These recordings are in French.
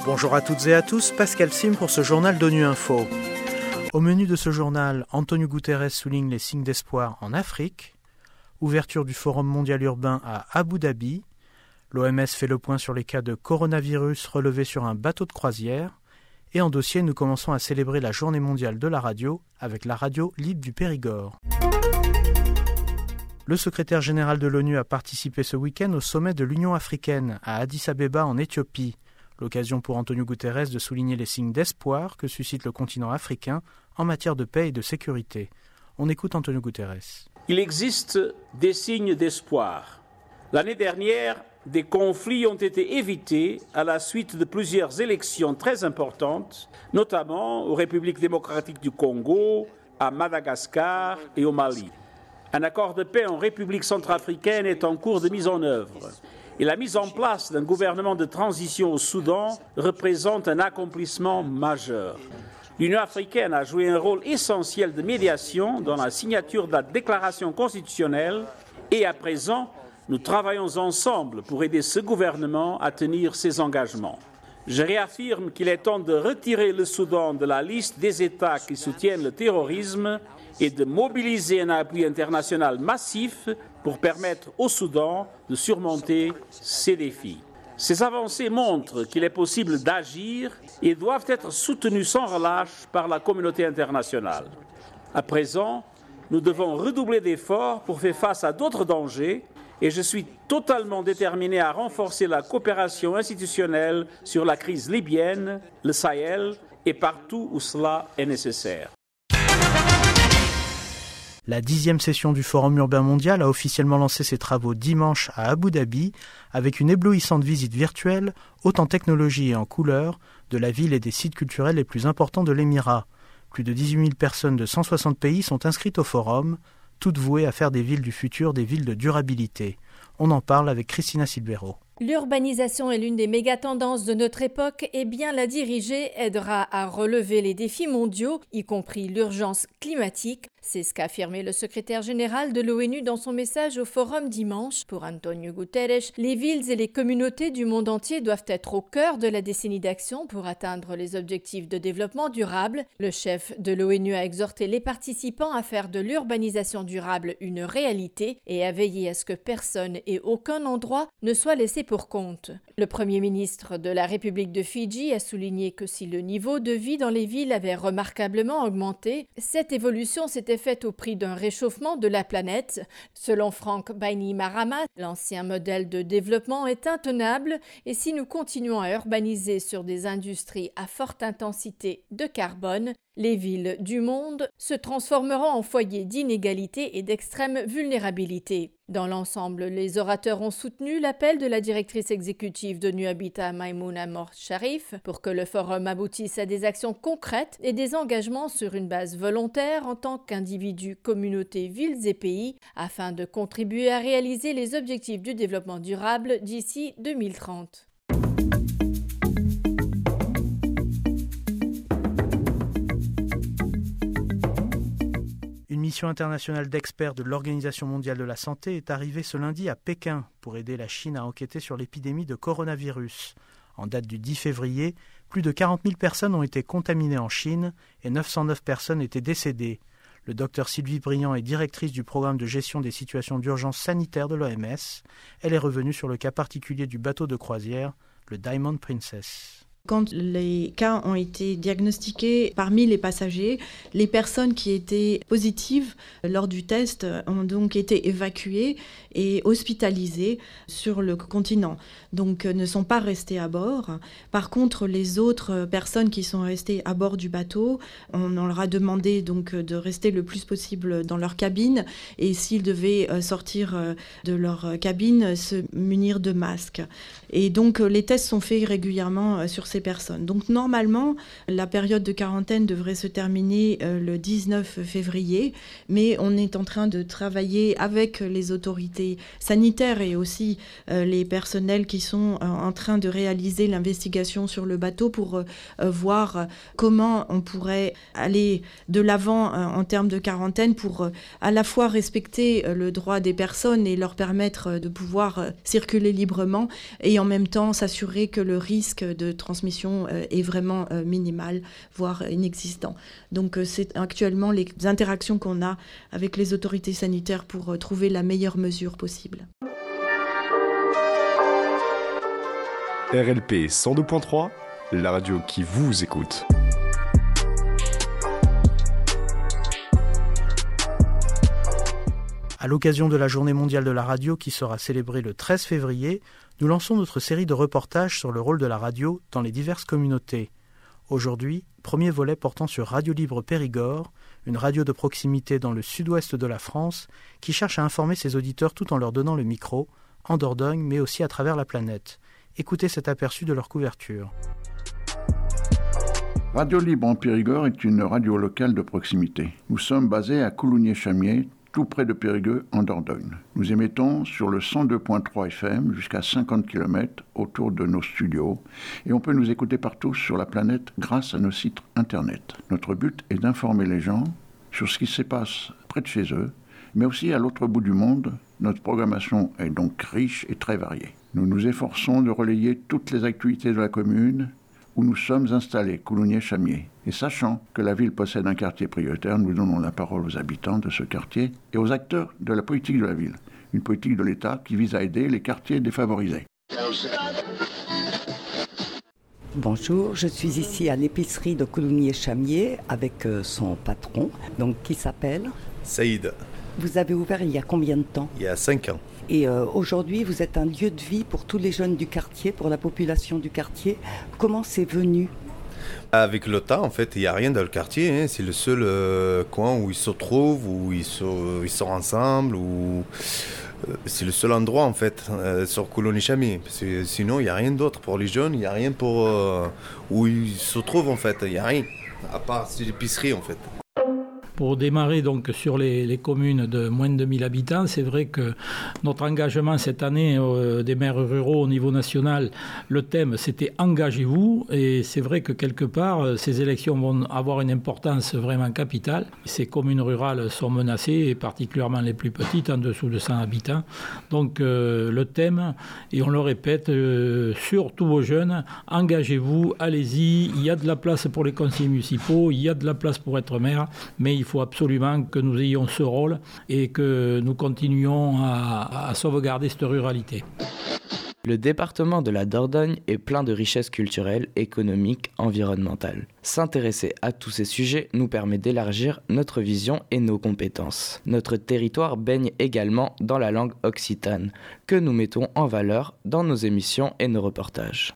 Bonjour à toutes et à tous, Pascal Sim pour ce journal d'ONU Info. Au menu de ce journal, Antonio Guterres souligne les signes d'espoir en Afrique, ouverture du Forum mondial urbain à Abu Dhabi, l'OMS fait le point sur les cas de coronavirus relevés sur un bateau de croisière, et en dossier, nous commençons à célébrer la journée mondiale de la radio avec la radio libre du Périgord. Le secrétaire général de l'ONU a participé ce week-end au sommet de l'Union africaine à Addis Abeba en Éthiopie. L'occasion pour Antonio Guterres de souligner les signes d'espoir que suscite le continent africain en matière de paix et de sécurité. On écoute Antonio Guterres. Il existe des signes d'espoir. L'année dernière, des conflits ont été évités à la suite de plusieurs élections très importantes, notamment aux Républiques démocratiques du Congo, à Madagascar et au Mali. Un accord de paix en République centrafricaine est en cours de mise en œuvre. Et la mise en place d'un gouvernement de transition au Soudan représente un accomplissement majeur. L'Union africaine a joué un rôle essentiel de médiation dans la signature de la déclaration constitutionnelle et à présent, nous travaillons ensemble pour aider ce gouvernement à tenir ses engagements. Je réaffirme qu'il est temps de retirer le Soudan de la liste des États qui soutiennent le terrorisme et de mobiliser un appui international massif pour permettre au Soudan de surmonter ces défis. Ces avancées montrent qu'il est possible d'agir et doivent être soutenues sans relâche par la communauté internationale. À présent, nous devons redoubler d'efforts pour faire face à d'autres dangers et je suis totalement déterminé à renforcer la coopération institutionnelle sur la crise libyenne, le Sahel et partout où cela est nécessaire. La 10e session du Forum urbain mondial a officiellement lancé ses travaux dimanche à Abu Dhabi avec une éblouissante visite virtuelle, haute en technologie et en couleurs, de la ville et des sites culturels les plus importants de l'Émirat. Plus de 18 000 personnes de 160 pays sont inscrites au forum, toutes vouées à faire des villes du futur des villes de durabilité. On en parle avec Christina Silvero. L'urbanisation est l'une des méga-tendances de notre époque et bien la diriger aidera à relever les défis mondiaux, y compris l'urgence climatique. C'est ce qu'a affirmé le secrétaire général de l'ONU dans son message au forum dimanche. Pour Antonio Guterres, les villes et les communautés du monde entier doivent être au cœur de la décennie d'action pour atteindre les objectifs de développement durable. Le chef de l'ONU a exhorté les participants à faire de l'urbanisation durable une réalité et à veiller à ce que personne et aucun endroit ne soit laissé pour compte. Le Premier ministre de la République de Fidji a souligné que si le niveau de vie dans les villes avait remarquablement augmenté, cette évolution s'était faite au prix d'un réchauffement de la planète. Selon Frank Bainimarama, l'ancien modèle de développement est intenable et si nous continuons à urbaniser sur des industries à forte intensité de carbone, les villes du monde se transformeront en foyers d'inégalité et d'extrême vulnérabilité. Dans l'ensemble, les orateurs ont soutenu l'appel de la directrice exécutive d'ONU Habitat Maimouna Mor Sharif pour que le forum aboutisse à des actions concrètes et des engagements sur une base volontaire en tant qu'individus, communautés, villes et pays afin de contribuer à réaliser les objectifs du développement durable d'ici 2030. Une mission internationale d'experts de l'Organisation mondiale de la santé est arrivée ce lundi à Pékin pour aider la Chine à enquêter sur l'épidémie de coronavirus. En date du 10 février, plus de 40 000 personnes ont été contaminées en Chine et 909 personnes étaient décédées. Le docteur Sylvie Briand est directrice du programme de gestion des situations d'urgence sanitaire de l'OMS. Elle est revenue sur le cas particulier du bateau de croisière, le Diamond Princess. Quand les cas ont été diagnostiqués parmi les passagers, les personnes qui étaient positives lors du test ont donc été évacuées et hospitalisées sur le continent, donc ne sont pas restées à bord. Par contre, les autres personnes qui sont restées à bord du bateau, on leur a demandé donc de rester le plus possible dans leur cabine et s'ils devaient sortir de leur cabine, se munir de masques. Et donc les tests sont faits régulièrement sur ces personnes. Donc normalement, la période de quarantaine devrait se terminer le 19 février, mais on est en train de travailler avec les autorités sanitaires et aussi les personnels qui sont en train de réaliser l'investigation sur le bateau pour voir comment on pourrait aller de l'avant en termes de quarantaine pour à la fois respecter le droit des personnes et leur permettre de pouvoir circuler librement et en même temps s'assurer que le risque de transmission transmission est vraiment minimale, voire inexistant. Donc c'est actuellement les interactions qu'on a avec les autorités sanitaires pour trouver la meilleure mesure possible. RLP 102.3, la radio qui vous écoute. À l'occasion de la Journée mondiale de la radio qui sera célébrée le 13 février, nous lançons notre série de reportages sur le rôle de la radio dans les diverses communautés. Aujourd'hui, premier volet portant sur Radio Libre Périgord, une radio de proximité dans le sud-ouest de la France qui cherche à informer ses auditeurs tout en leur donnant le micro, en Dordogne mais aussi à travers la planète. Écoutez cet aperçu de leur couverture. Radio Libre en Périgord est une radio locale de proximité. Nous sommes basés à Coulommiers-Chamiers, tout près de Périgueux, en Dordogne. Nous émettons sur le 102.3 FM jusqu'à 50 km autour de nos studios et on peut nous écouter partout sur la planète grâce à nos sites internet. Notre but est d'informer les gens sur ce qui se passe près de chez eux, mais aussi à l'autre bout du monde. Notre programmation est donc riche et très variée. Nous nous efforçons de relayer toutes les actualités de la commune où nous sommes installés, Coulommiers-Chamiers. Et sachant que la ville possède un quartier prioritaire, nous donnons la parole aux habitants de ce quartier et aux acteurs de la politique de la ville. Une politique de l'État qui vise à aider les quartiers défavorisés. Bonjour, je suis ici à l'épicerie de Coulommiers-Chamiers avec son patron, donc qui s'appelle Saïd. Vous avez ouvert il y a combien de temps ? Il y a 5 ans. Et aujourd'hui, vous êtes un lieu de vie pour tous les jeunes du quartier, pour la population du quartier. Comment c'est venu ? Avec le temps, en fait, il n'y a rien dans le quartier. C'est le seul coin où ils se trouvent, où ils sont ensemble, où c'est le seul endroit, en fait, sur Coulommiers-Chamiers. Sinon, il n'y a rien d'autre pour les jeunes. Il n'y a rien pour où ils se trouvent, en fait. Il n'y a rien, à part ces épiceries, en fait. Pour démarrer donc sur les communes de moins de 2000 habitants, c'est vrai que notre engagement cette année des maires ruraux au niveau national, le thème c'était « Engagez-vous » et c'est vrai que quelque part, ces élections vont avoir une importance vraiment capitale. Ces communes rurales sont menacées, et particulièrement les plus petites, en dessous de 100 habitants. Donc le thème, et on le répète, surtout aux jeunes, engagez-vous, allez-y, il y a de la place pour les conseillers municipaux, il y a de la place pour être maire, mais il faut absolument que nous ayons ce rôle et que nous continuions à sauvegarder cette ruralité. Le département de la Dordogne est plein de richesses culturelles, économiques, environnementales. S'intéresser à tous ces sujets nous permet d'élargir notre vision et nos compétences. Notre territoire baigne également dans la langue occitane, que nous mettons en valeur dans nos émissions et nos reportages.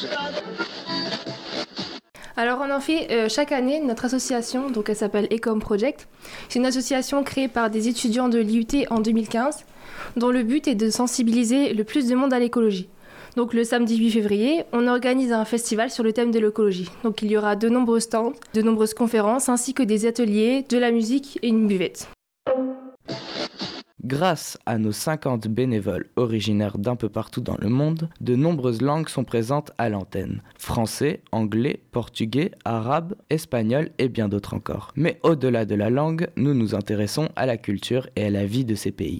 Alors on en fait chaque année notre association, donc elle s'appelle Ecom Project. C'est une association créée par des étudiants de l'IUT en 2015, dont le but est de sensibiliser le plus de monde à l'écologie. Donc le samedi 8 février, on organise un festival sur le thème de l'écologie. Donc il y aura de nombreux stands, de nombreuses conférences, ainsi que des ateliers, de la musique et une buvette. Grâce à nos 50 bénévoles originaires d'un peu partout dans le monde, de nombreuses langues sont présentes à l'antenne. Français, anglais, portugais, arabe, espagnol et bien d'autres encore. Mais au-delà de la langue, nous nous intéressons à la culture et à la vie de ces pays.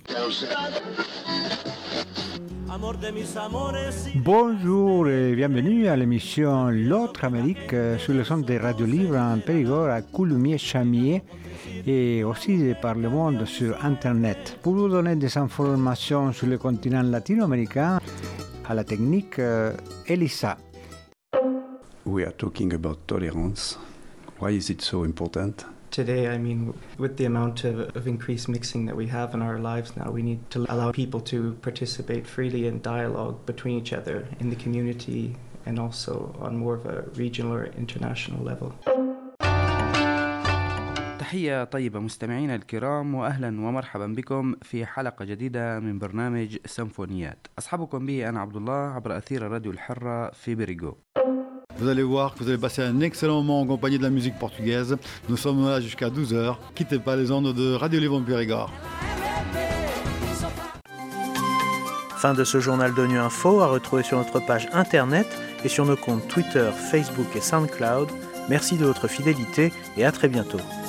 Bonjour et bienvenue à l'émission L'autre Amérique sur le son de Radio Libre en Périgord à Coulommiers-Chamiers et aussi par le monde sur Internet. Pour vous donner des informations sur le continent latino-américain, à la technique Elisa. We are talking about tolerance. Why is it so important? Today, I mean, with the amount of increased mixing that we have in our lives now, we need to allow people to participate freely in dialogue between each other in the community and also on more of a regional or international level. تحية طيبة مستمعينا الكرام وأهلا ومرحبا بكم في حلقة جديدة من برنامج سيمفونيات. أصحابكم به أنا عبد الله عبر أثير الراديو الحرة في بيريغو. Vous allez voir que vous allez passer un excellent moment en compagnie de la musique portugaise. Nous sommes là jusqu'à 12h. Quittez pas les ondes de Radio Libre Périgord. Fin de ce journal d'ONU Info à retrouver sur notre page internet et sur nos comptes Twitter, Facebook et SoundCloud. Merci de votre fidélité et à très bientôt.